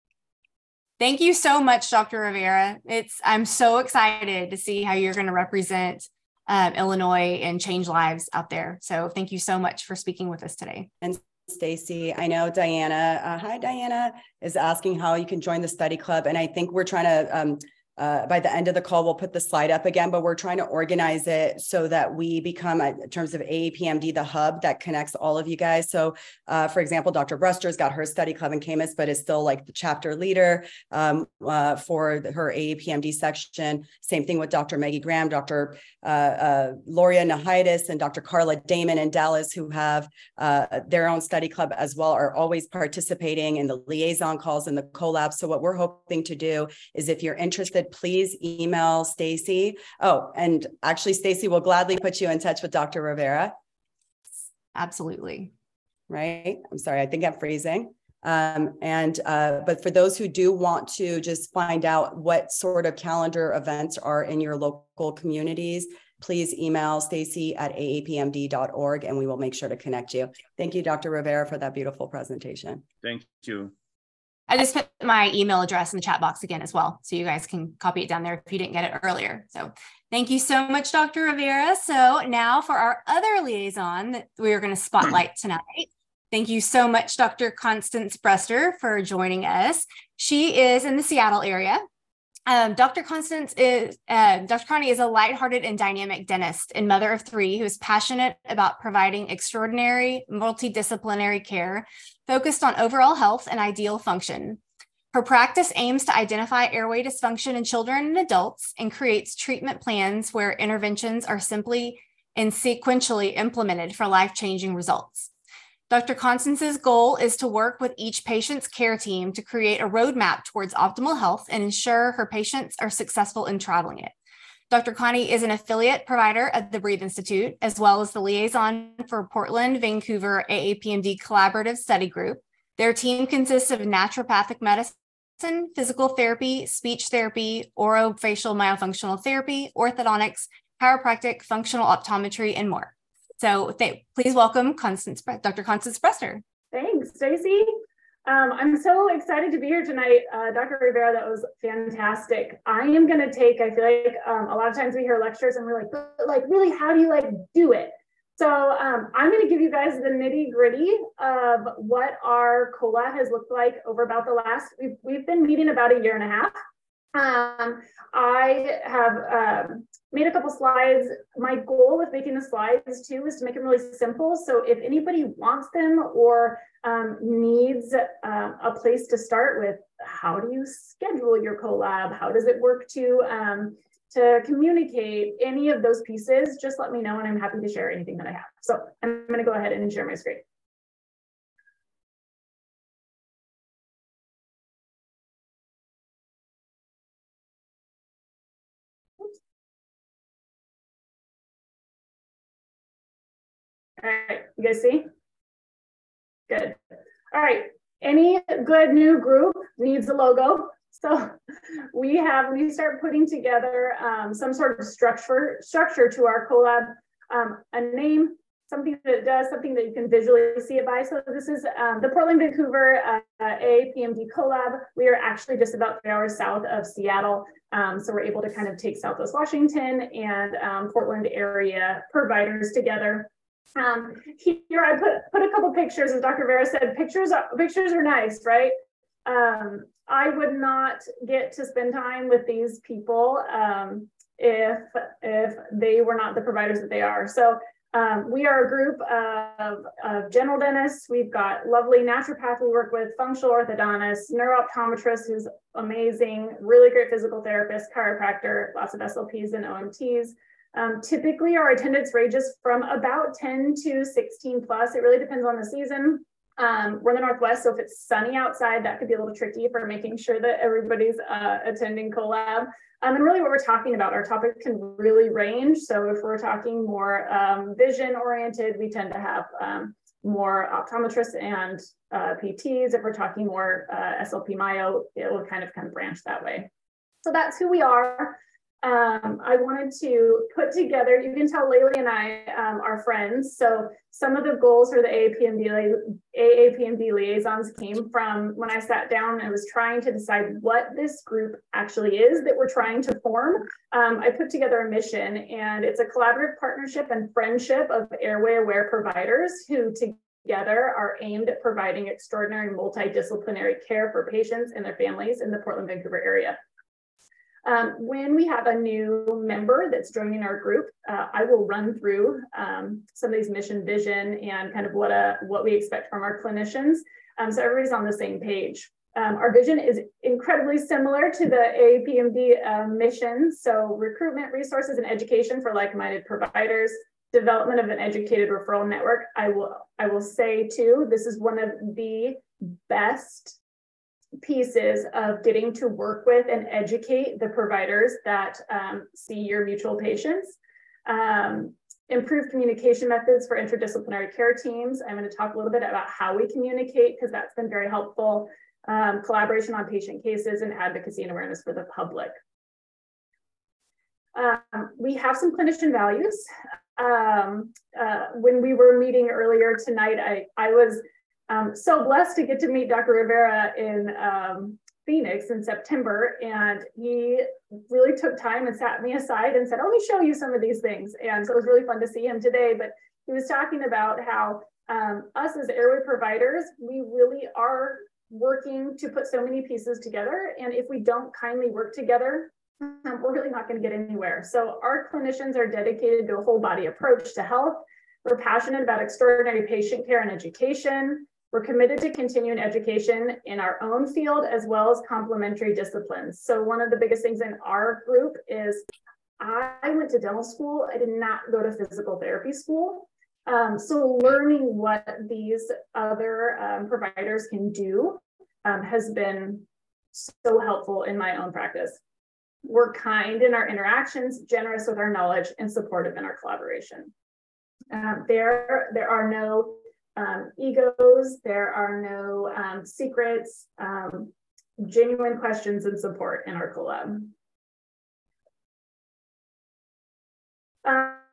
Thank you so much, Doctor Rivera. It's I'm so excited to see how you're going to represent um, Illinois and change lives out there. So thank you so much for speaking with us today. And Stacy, I know Diana, uh, hi Diana, is asking how you can join the study club. And I think we're trying to, um, uh, by the end of the call, we'll put the slide up again, but we're trying to organize it so that we become, uh, in terms of A A P M D, the hub that connects all of you guys. So uh, for example, Doctor Bruster's got her study club in Camas, but is still like the chapter leader um, uh, for the, her A A P M D section. Same thing with Doctor Maggie Graham, Doctor Uh, uh, Loria Nahidis, and Doctor Carla Damon in Dallas, who have uh, their own study club as well, are always participating in the liaison calls and the collabs. So what we're hoping to do is, if you're interested, please email Stacy. Oh, and actually, Stacy will gladly put you in touch with Doctor Rivera. Absolutely. Right? I'm sorry, I think I'm freezing. Um, and uh, but for those who do want to just find out what sort of calendar events are in your local communities, please email Stacy at A A P M D dot org and we will make sure to connect you. Thank you, Doctor Rivera, for that beautiful presentation. Thank you. I just put my email address in the chat box again as well, so you guys can copy it down there if you didn't get it earlier. So thank you so much, Doctor Rivera. So now for our other liaison that we are going to spotlight tonight. Thank you so much, Doctor Constance Brester, for joining us. She is in the Seattle area. Um, Doctor Constance is, uh, Doctor Connie is a lighthearted and dynamic dentist and mother of three who is passionate about providing extraordinary multidisciplinary care focused on overall health and ideal function. Her practice aims to identify airway dysfunction in children and adults and creates treatment plans where interventions are simply and sequentially implemented for life-changing results. Doctor Constance's goal is to work with each patient's care team to create a roadmap towards optimal health and ensure her patients are successful in traveling it. Doctor Connie is an affiliate provider of the Breathe Institute, as well as the liaison for Portland, Vancouver A A P M D Collaborative Study Group. Their team consists of naturopathic medicine, physical therapy, speech therapy, orofacial myofunctional therapy, orthodontics, chiropractic, functional optometry, and more. So th- please welcome Constance, Doctor Constance Brester. Thanks, Stacy. Um, I'm so excited to be here tonight, uh, Doctor Rivera. That was fantastic. I am going to take, I feel like um, a lot of times we hear lectures and we're like, but, like, really, how do you like do it? So um, I'm going to give you guys the nitty gritty of what our collab has looked like over about the last, we've, we've been meeting about a year and a half. Um, I have um, made a couple slides. My goal with making the slides too is to make them really simple. So if anybody wants them or um, needs uh, a place to start with, how do you schedule your collab? How does it work to um, to communicate any of those pieces? Just let me know, and I'm happy to share anything that I have. So I'm going to go ahead and share my screen. All right, you guys see? Good. All right, any good new group needs a logo. So we have, we start putting together um, some sort of structure structure to our collab, um, a name, something that it does, something that you can visually see it by. So this is um, the Portland Vancouver uh, A A P M D collab. We are actually just about three hours south of Seattle. Um, so we're able to kind of take Southwest Washington and um, Portland area providers together. Um, here I put, put a couple pictures, as Doctor Vera said, pictures are, pictures are nice, right? Um, I would not get to spend time with these people um, if, if they were not the providers that they are. So um, we are a group of, of general dentists. We've got lovely naturopath we work with, functional orthodontists, neuro-optometrist who's amazing, really great physical therapist, chiropractor, lots of S L Ps and O M Ts. Um, typically, our attendance ranges from about ten to sixteen plus. It really depends on the season. Um, we're in the Northwest, so if it's sunny outside, that could be a little tricky for making sure that everybody's uh, attending collab. Um, and really what we're talking about, our topic can really range. So if we're talking more um, vision oriented, we tend to have um, more optometrists and uh, P Ts. If we're talking more uh, S L P myo, it will kind of kind of branch that way. So that's who we are. Um, I wanted to put together, you can tell Laylee and I um, are friends. So some of the goals for the A A P M D, A A P M D liaisons came from when I sat down and was trying to decide what this group actually is that we're trying to form. Um, I put together a mission, and it's a collaborative partnership and friendship of airway aware providers who together are aimed at providing extraordinary multidisciplinary care for patients and their families in the Portland, Vancouver area. Um, when we have a new member that's joining our group, uh, I will run through um, some of these mission vision and kind of what, a, what we expect from our clinicians. Um, so everybody's on the same page. Um, our vision is incredibly similar to the A A P M D uh, mission. So recruitment, resources, and education for like-minded providers, development of an educated referral network. I will, I will say too, this is one of the best pieces of getting to work with and educate the providers that um, see your mutual patients. Um, improve communication methods for interdisciplinary care teams. I'm going to talk a little bit about how we communicate because that's been very helpful. Um, collaboration on patient cases and advocacy and awareness for the public. Um, we have some clinician values. Um, uh, when we were meeting earlier tonight, I, I was Um, so blessed to get to meet Doctor Rivera in um, Phoenix in September, and he really took time and sat me aside and said, "Let me show you some of these things." And so it was really fun to see him today. But he was talking about how um, us as airway providers, we really are working to put so many pieces together, and if we don't kindly work together, um, we're really not going to get anywhere. So our clinicians are dedicated to a whole body approach to health. We're passionate about extraordinary patient care and education. We're committed to continuing education in our own field as well as complementary disciplines. So one of the biggest things in our group is I went to dental school. I did not go to physical therapy school. Um, so learning what these other um, providers can do um, has been so helpful in my own practice. We're kind in our interactions, generous with our knowledge, and supportive in our collaboration. Um, there, there are no Um, egos, there are no um, secrets, um, genuine questions and support in our collab.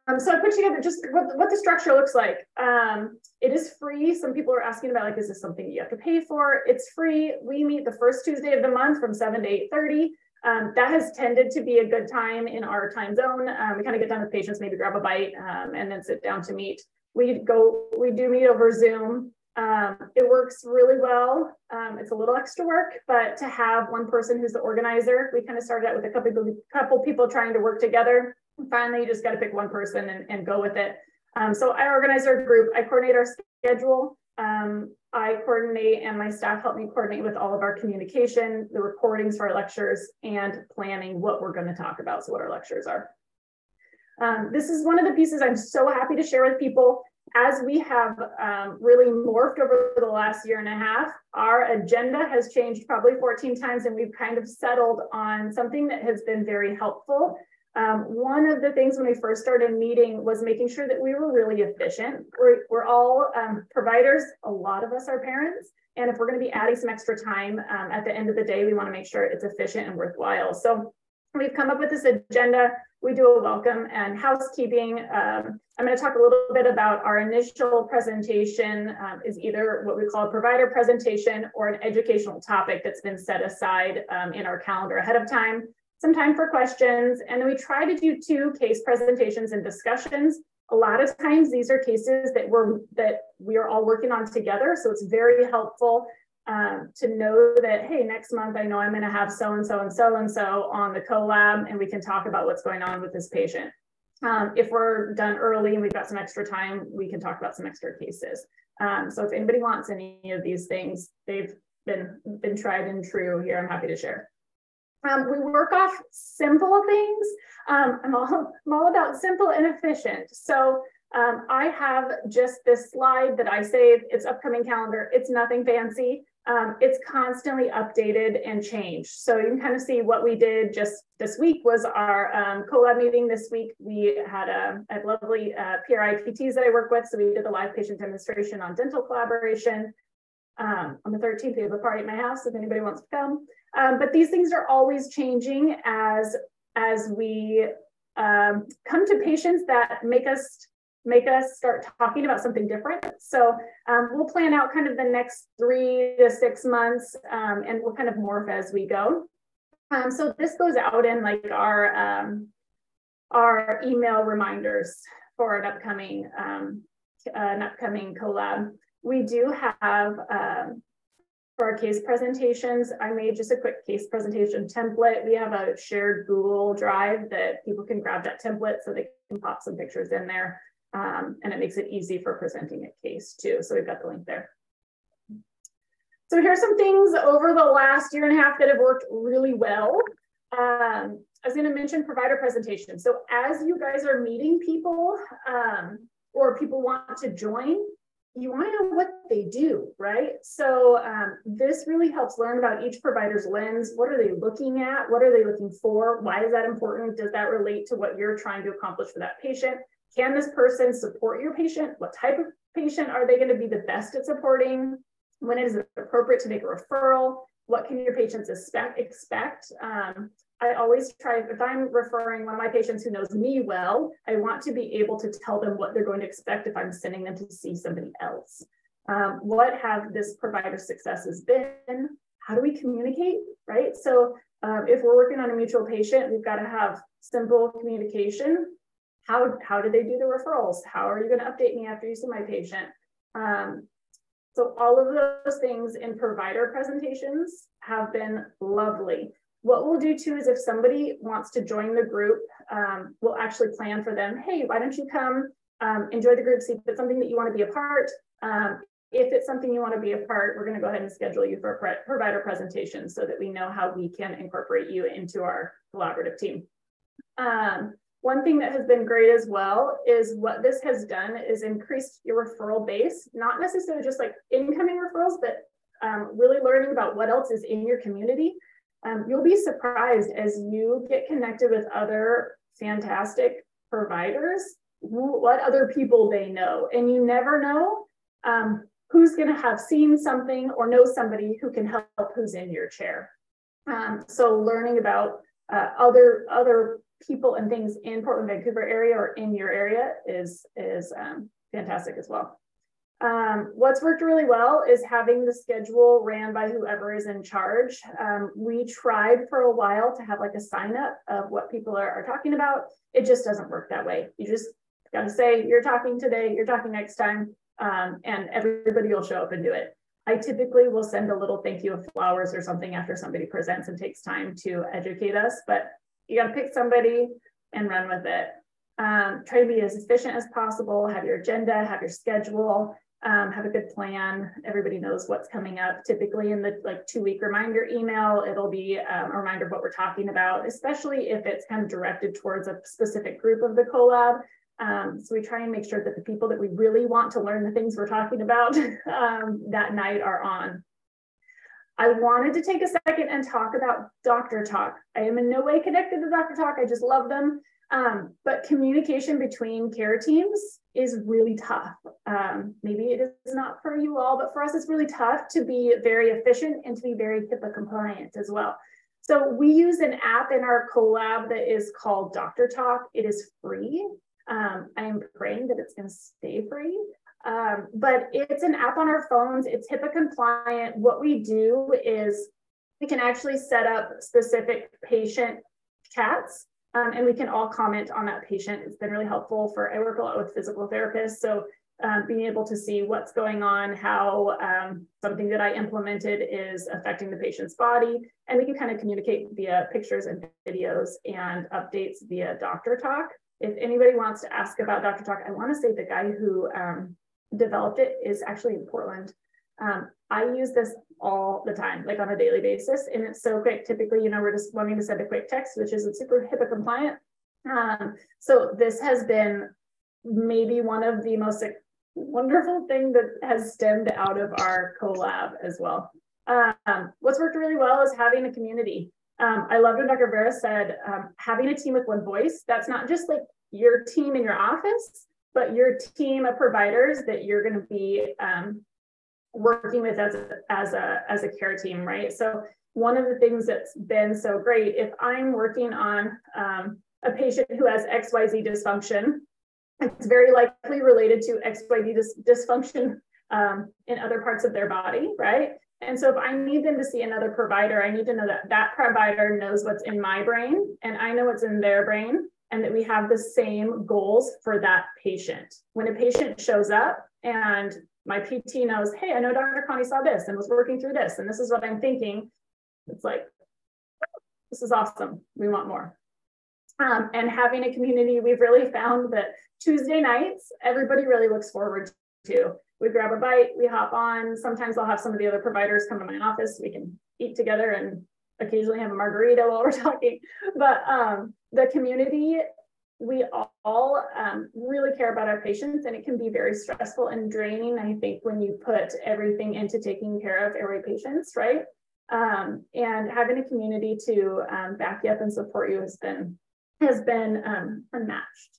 Um, so I put together just what, what the structure looks like. Um, it is free. Some people are asking about, like, is this something you have to pay for? It's free. We meet the first Tuesday of the month from seven to eight thirty. Um, that has tended to be a good time in our time zone. Um, we kind of get done with patients, maybe grab a bite, um, and then sit down to meet. We go, we do meet over Zoom. Um, it works really well. Um, it's a little extra work, but to have one person who's the organizer, we kind of started out with a couple, couple people trying to work together. Finally, you just got to pick one person and, and go with it. Um, so I organize our group, I coordinate our schedule, um, I coordinate and my staff help me coordinate with all of our communication, the recordings for our lectures, and planning what we're going to talk about, so what our lectures are. Um, this is one of the pieces I'm so happy to share with people. As we have um, really morphed over the last year and a half, our agenda has changed probably fourteen times, and we've kind of settled on something that has been very helpful. Um, one of the things when we first started meeting was making sure that we were really efficient. We're, we're all um, providers, a lot of us are parents, and if we're going to be adding some extra time um, at the end of the day, we want to make sure it's efficient and worthwhile. So we've come up with this agenda. We do a welcome and housekeeping. Um, I'm going to talk a little bit about our initial presentation um, is either what we call a provider presentation or an educational topic that's been set aside um, in our calendar ahead of time. Some time for questions, and then we try to do two case presentations and discussions. A lot of times these are cases that we're that we are all working on together, so it's very helpful um, to know that, hey, next month I know I'm going to have so and so and so and so on the collab, and we can talk about what's going on with this patient. Um, if we're done early and we've got some extra time, we can talk about some extra cases. Um, so if anybody wants any of these things, they've been been tried and true here. I'm happy to share. Um, we work off simple things. Um, I'm, all, I'm all about simple and efficient. So um, I have just this slide that I saved. It's upcoming calendar. It's nothing fancy. Um, it's constantly updated and changed. So you can kind of see what we did just this week was our um, collab meeting this week. We had a, a lovely uh, P R I P Ts that I work with. So we did the live patient demonstration on dental collaboration. Um, on the thirteenth, we have a party at my house if anybody wants to come. Um, but these things are always changing as, as we um, come to patients that make us, make us start talking about something different. So um, we'll plan out kind of the next three to six months um, and we'll kind of morph as we go. Um, so this goes out in like our, um, our email reminders for an upcoming, um, uh, an upcoming collab. We do have, um, for our case presentations, I made just a quick case presentation template. We have a shared Google Drive that people can grab that template so they can pop some pictures in there. Um, and it makes it easy for presenting a case too. So we've got the link there. So here's some things over the last year and a half that have worked really well. Um, I was going to mention provider presentation. So as you guys are meeting people um, or people want to join, you want to know what they do, right? So um, this really helps learn about each provider's lens. What are they looking at? What are they looking for? Why is that important? Does that relate to what you're trying to accomplish for that patient? Can this person support your patient? What type of patient are they going to be the best at supporting? When is it appropriate to make a referral? What can your patients expect? expect? Um, I always try, if I'm referring one of my patients who knows me well, I want to be able to tell them what they're going to expect if I'm sending them to see somebody else. Um, what have this provider successes been? How do we communicate, right? So um, if we're working on a mutual patient, we've got to have simple communication. How, how do they do the referrals? How are you going to update me after you see my patient? Um, so all of those things in provider presentations have been lovely. What we'll do too is if somebody wants to join the group, um, we'll actually plan for them. Hey, why don't you come um, enjoy the group, see if it's something that you want to be a part. Um, if it's something you want to be a part, we're going to go ahead and schedule you for a pre provider presentation so that we know how we can incorporate you into our collaborative team. Um, One thing that has been great as well is what this has done is increased your referral base, not necessarily just like incoming referrals, but um, really learning about what else is in your community. Um, you'll be surprised as you get connected with other fantastic providers, what other people they know. And you never know um, who's going to have seen something or know somebody who can help who's in your chair. Um, so learning about uh, other, other people and things in Portland, Vancouver area or in your area is, is um, fantastic as well. Um, what's worked really well is having the schedule ran by whoever is in charge. Um, we tried for a while to have like a sign up of what people are, are talking about. It just doesn't work that way. You just got to say, you're talking today, you're talking next time, um, and everybody will show up and do it. I typically will send a little thank you of flowers or something after somebody presents and takes time to educate us, but you got to pick somebody and run with it. Um, try to be as efficient as possible, have your agenda, have your schedule, um, have a good plan. Everybody knows what's coming up. Typically in the like two week reminder email, it'll be um, a reminder of what we're talking about, especially if it's kind of directed towards a specific group of the collab. Um, so we try and make sure that the people that we really want to learn the things we're talking about um, that night are on. I wanted to take a second and talk about Doctor Talk. I am in no way connected to Doctor Talk. I just love them. Um, but communication between care teams is really tough. Um, maybe it is not for you all, but for us, it's really tough to be very efficient and to be very HIPAA compliant as well. So we use an app in our collab that is called Doctor Talk. It is free. Um, I am praying that it's going to stay free. Um, but it's an app on our phones. It's HIPAA compliant. What we do is we can actually set up specific patient chats, um, and we can all comment on that patient. It's been really helpful for, I work a lot with physical therapists. So um, being able to see what's going on, how um, something that I implemented is affecting the patient's body. And we can kind of communicate via pictures and videos and updates via Doctor Talk. If anybody wants to ask about Doctor Talk, I want to say the guy who um, developed it is actually in Portland. Um, I use this all the time, like on a daily basis, and it's so quick. Typically, you know, we're just wanting to send a quick text, which isn't super HIPAA compliant. Um, so this has been maybe one of the most like, wonderful thing that has stemmed out of our collab as well. Um, what's worked really well is having a community. Um, I loved when Doctor Vera said, um, having a team with one voice. That's not just like your team in your office, but your team of providers that you're going to be um, working with as a, as a as a care team, right? So one of the things that's been so great, if I'm working on um, a patient who has X Y Z dysfunction, it's very likely related to X Y Z dys dysfunction um, in other parts of their body, right? And so if I need them to see another provider, I need to know that that provider knows what's in my brain and I know what's in their brain, and that we have the same goals for that patient. When a patient shows up and my P T knows, hey, I know Doctor Connie saw this and was working through this, and this is what I'm thinking, it's like, this is awesome. We want more. Um, and having a community, we've really found that Tuesday nights, everybody really looks forward to. We grab a bite, we hop on. Sometimes I'll have some of the other providers come to my office. We can eat together and occasionally have a margarita while we're talking. But um, the community, we all um, really care about our patients, and it can be very stressful and draining, I think, when you put everything into taking care of airway patients, right? Um, and having a community to um, back you up and support you has been, has been um, unmatched.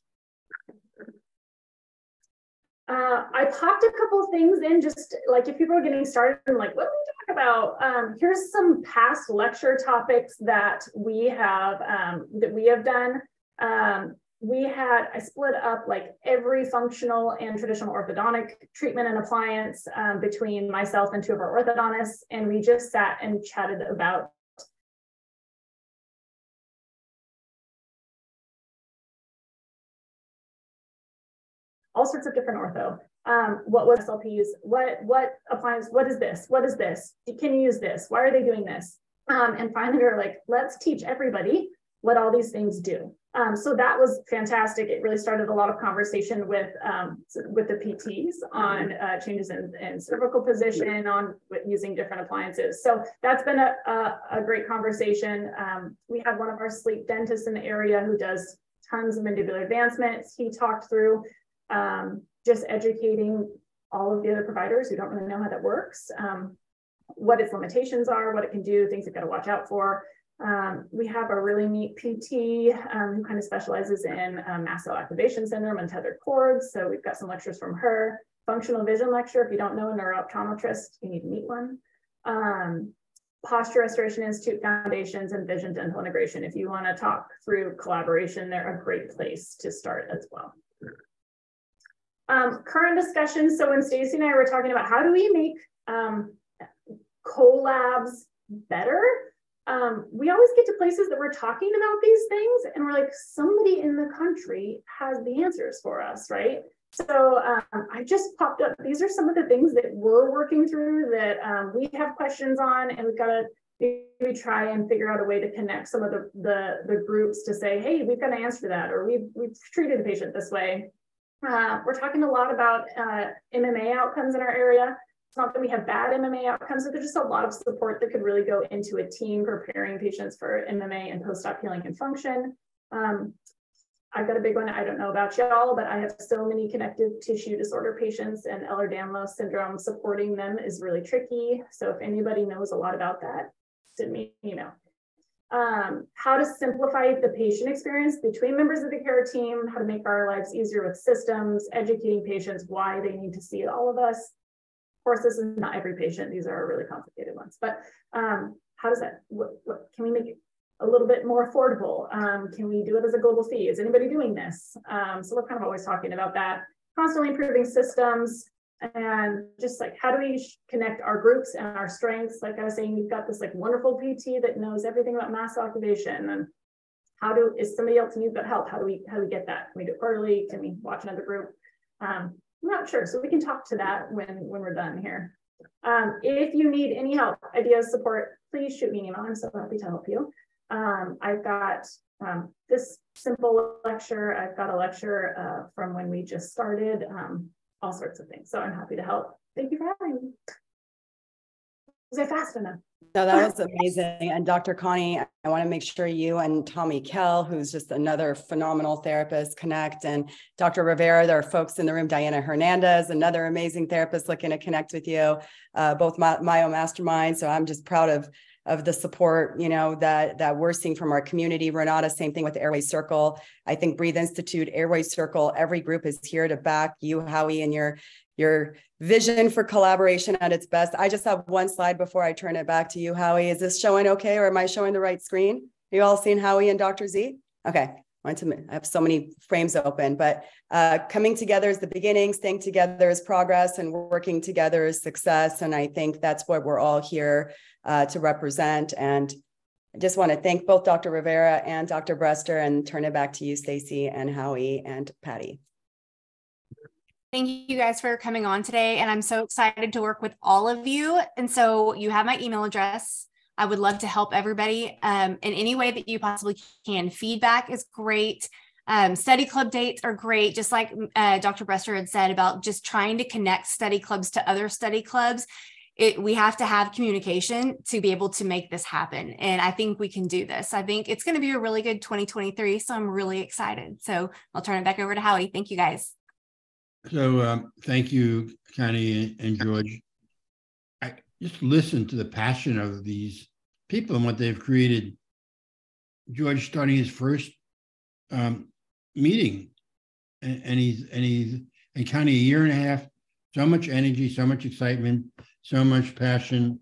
Uh, I popped a couple things in, just like if people are getting started and like, what do we talk about? Um, here's some past lecture topics that we have um, that we have done. Um, we had, I split up like every functional and traditional orthodontic treatment and appliance um, between myself and two of our orthodontists, and we just sat and chatted about all sorts of different ortho. Um, what was S L Ps? What what appliance? What is this? What is this? Can you use this? Why are they doing this? Um, and finally, we're like, let's teach everybody what all these things do. Um, so that was fantastic. It really started a lot of conversation with um, with the P Ts on uh, changes in, in cervical position, on using different appliances. So that's been a, a, a great conversation. Um, we had one of our sleep dentists in the area who does tons of mandibular advancements. He talked through um, just educating all of the other providers who don't really know how that works, um, what its limitations are, what it can do, things you've got to watch out for. Um, we have a really neat P T um, who kind of specializes in um, mast cell activation syndrome and tethered cords. So we've got some lectures from her. Functional vision lecture. If you don't know a neurooptometrist, you need to meet one. Um, Posture Restoration Institute Foundations and Vision Dental Integration. If you want to talk through collaboration, they're a great place to start as well. Um, current discussions. So when Stacy and I were talking about how do we make um, collabs better, um, we always get to places that we're talking about these things and we're like, somebody in the country has the answers for us, right? So um, I just popped up, these are some of the things that we're working through that um, we have questions on, and we've got to maybe try and figure out a way to connect some of the, the, the groups to say, hey, we've got an answer to that, or we've, we've treated a patient this way. Uh, we're talking a lot about uh, M M A outcomes in our area. It's not that we have bad M M A outcomes, but there's just a lot of support that could really go into a team preparing patients for M M A and post-op healing and function. Um, I've got a big one. I don't know about y'all, but I have so many connective tissue disorder patients, and Ehlers-Danlos syndrome, supporting them is really tricky. So if anybody knows a lot about that, send me an email. Um, how to simplify the patient experience between members of the care team, how to make our lives easier with systems, educating patients why they need to see all of us. Of course, this is not every patient. These are really complicated ones, but um, how does that, what, what can we make it a little bit more affordable? Um, can we do it as a global fee? Is anybody doing this? Um, so we're kind of always talking about that. Constantly improving systems, and just like, how do we connect our groups and our strengths? Like I was saying, you've got this like wonderful P T that knows everything about mass activation, and how do, is somebody else needs that help? How do we, how do we get that? Can we do it quarterly? Can we watch another group? Um, I'm not sure. So we can talk to that when, when we're done here. Um, if you need any help, ideas, support, please shoot me an email. I'm so happy to help you. Um, I've got um, this simple lecture. I've got a lecture uh, from when we just started, um, all sorts of things. So I'm happy to help. Thank you for having me. Was I fast enough? No, that was amazing. And Doctor Connie, I want to make sure you and Tommy Kell, who's just another phenomenal therapist, connect. And Doctor Rivera, there are folks in the room, Diana Hernandez, another amazing therapist looking to connect with you, uh, both my, Myo Mastermind. So I'm just proud of of the support, you know, that, that we're seeing from our community. Renata, same thing with Airway Circle. I think Breathe Institute, Airway Circle, every group is here to back you, Howie, and your, your vision for collaboration at its best. I just have one slide before I turn it back to you, Howie. Is this showing okay, or am I showing the right screen? Are you all seeing Howie and Doctor Z? Okay. I have so many frames open, but uh, coming together is the beginning, staying together is progress, and working together is success. And I think that's what we're all here uh, to represent. And I just want to thank both Doctor Rivera and Doctor Brester, and turn it back to you, Stacy and Howie and Patty. Thank you guys for coming on today. And I'm so excited to work with all of you. And so you have my email address. I would love to help everybody um, in any way that you possibly can. Feedback is great. Um, study club dates are great. Just like uh, Doctor Brester had said about just trying to connect study clubs to other study clubs. It, we have to have communication to be able to make this happen. And I think we can do this. I think it's going to be a really good twenty twenty-three. So I'm really excited. So I'll turn it back over to Howie. Thank you guys. So um, thank you, Connie and George. I just listen to the passion of these people and what they've created. George starting his first um, meeting, and, and he's and he's and kind of a year and a half. So much energy, so much excitement, so much passion,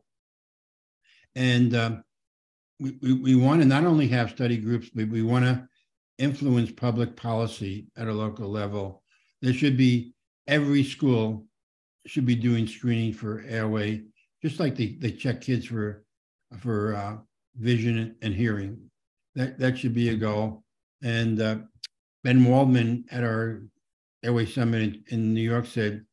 and uh, we, we we want to not only have study groups, but we want to influence public policy at a local level. There should be every school should be doing screening for airway, just like they, they check kids for for uh, vision and hearing. That that should be a goal. And uh, Ben Waldman at our Airway Summit in, in New York said,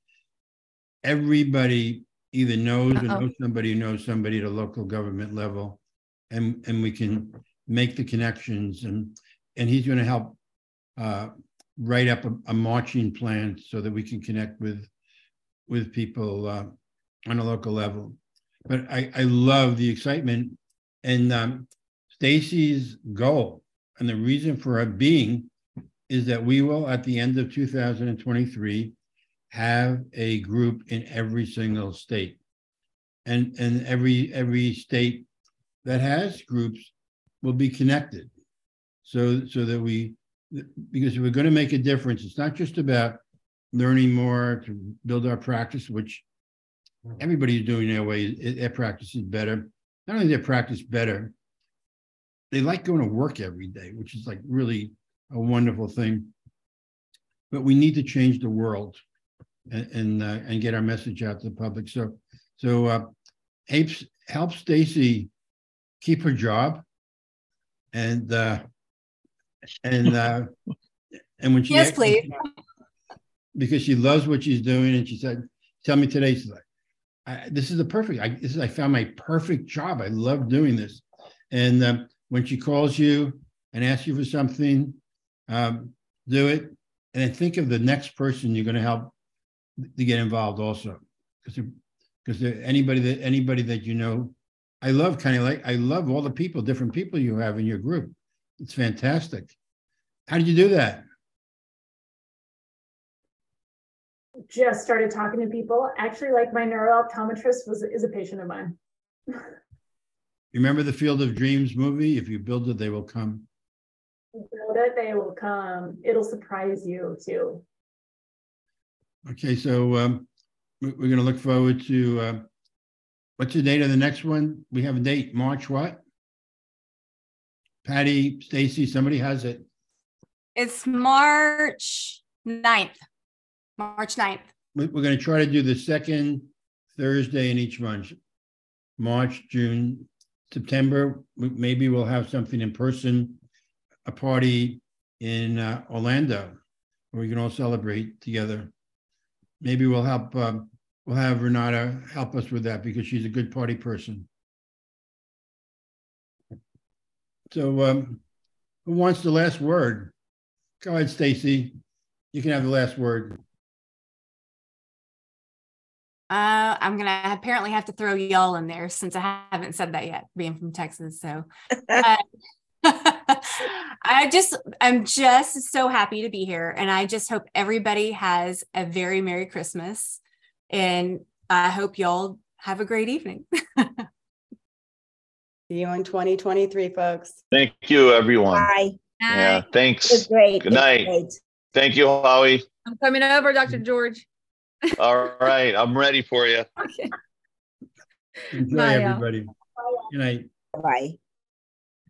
everybody either knows Uh-oh. or knows somebody who knows somebody at a local government level, and and we can make the connections. And and he's going to help uh, write up a, a marching plan so that we can connect with with people uh, on a local level. But I, I love the excitement, and um, Stacy's goal and the reason for her being is that we will, at the end of two thousand twenty-three, have a group in every single state, and and every every state that has groups will be connected, so so that we, because if we're going to make a difference, it's not just about learning more to build our practice, which everybody's doing their way, their practice is better, not only their practice better, they like going to work every day, which is like really a wonderful thing. But we need to change the world and and, uh, and get our message out to the public. So so uh, Apes help Stacy keep her job, and uh, and uh, and when she Yes, please. because she loves what she's doing, and she said, "Tell me today." She's like, I, "This is the perfect. I, this is I found my perfect job. I love doing this." And uh, when she calls you and asks you for something, um, do it, and then think of the next person you're going to help to get involved also, because because anybody that anybody that you know, I love kind of like I love all the people, different people you have in your group. It's fantastic. How did you do that? Just started talking to people. Actually, like my neurooptometrist was is a patient of mine. Remember the Field of Dreams movie? If you build it, they will come. Build it, they will come. It'll surprise you too. Okay, so um, we- we're going to look forward to, uh, what's the date of the next one? We have a date, March what? Patty, Stacy, somebody has it. It's March ninth. March ninth. We- We're going to try to do the second Thursday in each month. March, June, September, we- maybe we'll have something in person, a party in uh, Orlando, where we can all celebrate together. Maybe we'll help, um, we'll have Renata help us with that because she's a good party person. So um, who wants the last word? Go ahead, Stacy. You can have the last word. Uh, I'm gonna apparently have to throw y'all in there since I haven't said that yet, being from Texas. So uh, I just, I'm just so happy to be here, and I just hope everybody has a very Merry Christmas, and I hope y'all have a great evening. See you in twenty twenty-three, folks. Thank you, everyone. Bye. Yeah, It was thanks. great. Good It was night. great. Thank you, Howie. I'm coming over, Doctor George. All right, I'm ready for you. Okay. Enjoy, Bye, y'all. everybody. Good night. Bye.